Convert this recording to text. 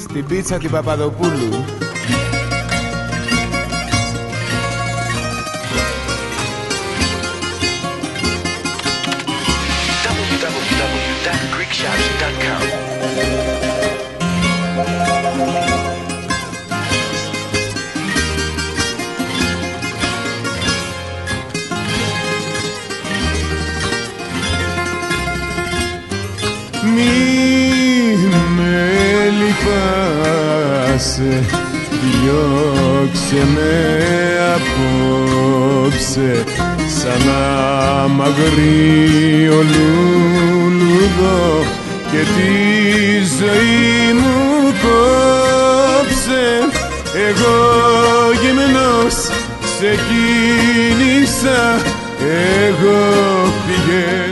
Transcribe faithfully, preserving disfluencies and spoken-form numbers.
στην πίτσα την Παπαδοπούλου. double-u double-u double-u dot greek shops dot com Μη με λυπάσαι, διώξε με απόψε σαν αμαγρίο λουλουδό και τη ζωή μου κόψε. Εγώ γυμνός σε κίνησα, εγώ πηγαίνω